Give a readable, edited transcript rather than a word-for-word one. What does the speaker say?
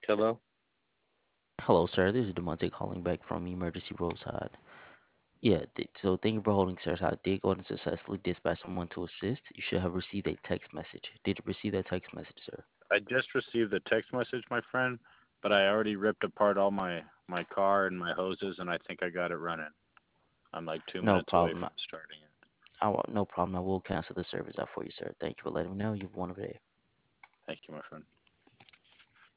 Hello? Hello, sir. This is Demonte calling back from Emergency Roadside. Yeah, so thank you for holding, sir. So I did go and successfully dispatch someone to assist. You should have received a text message. Did you receive that text message, sir? I just received a text message, my friend, but I already ripped apart all my car and my hoses, and I think I got it running. I'm like two No minutes away problem. from starting it. No problem. I will cancel the service out for you, sir. Thank you for letting me know. You've won a day. Thank you, my friend.